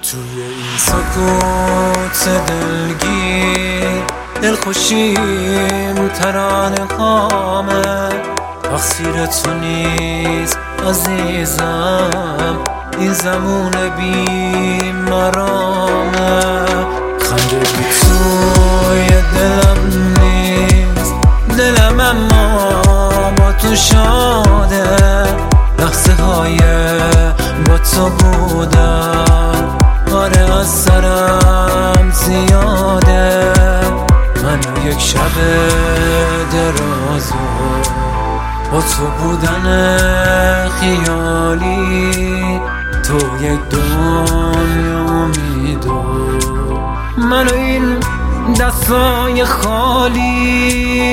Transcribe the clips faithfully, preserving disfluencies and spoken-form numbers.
توی این سکوت دلگیر دلخوشیم ترانه هامه، تقصیر تو نیست عزیزم، این زمون بی مرامه. خنده بی توی دلم نیست، دلم اما با تو شاده، لحظه های با تو بودم آره از سرم زیاده. منو یک شب درازو با تو بودن خیالی، تو یک دنیا امیدو، منو این دستای خالی.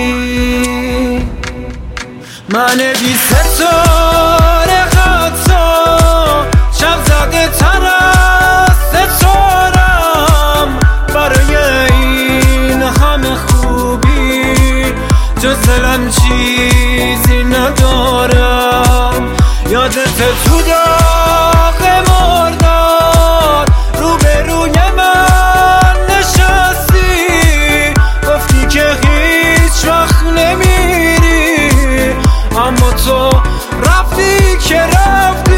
من بی ستاره حتی شب زده تر از ستارم، برای این همه خوبی جز دلم چیزی ندارم. یادت تو داغ مرداد روبروی من نشستی، گفتی که هیچ وقت نمیری، اما تو رفتی که رفتی.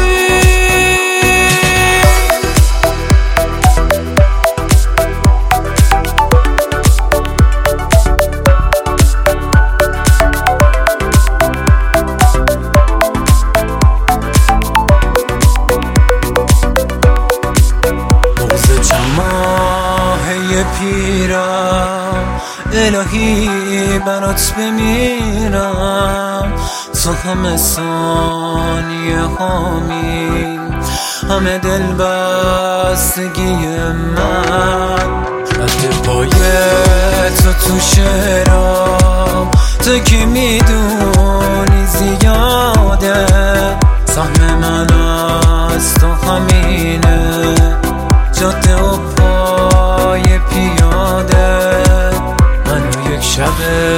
پیرم الهی برات بمیرم، تو همه ثانیه هامی، همه دل بستگی من، رد پای تو تو شعرام، تو که میدونی زیاده، سهم من از تو همینه، جاده و پای پیاده. منو یک شب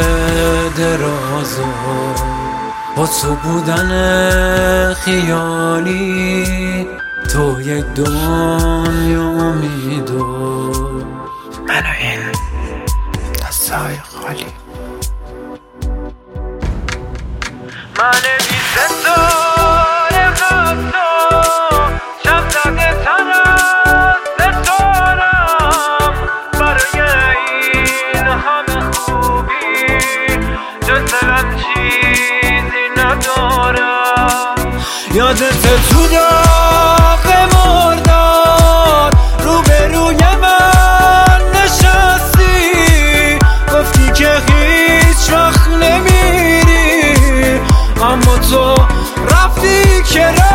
درازو با تو بودن خیالی، تو یک دنیا امیدو، منو این دستای خالی. من بی ستاره حتی شب زده تر از ستارم، برای این همه خوبی جز دلم چیزی ندارم. یادت تو داغ مرداد روبروی من نشستی، گفتی که هیچ وقت نمیری، اما تو رفتی که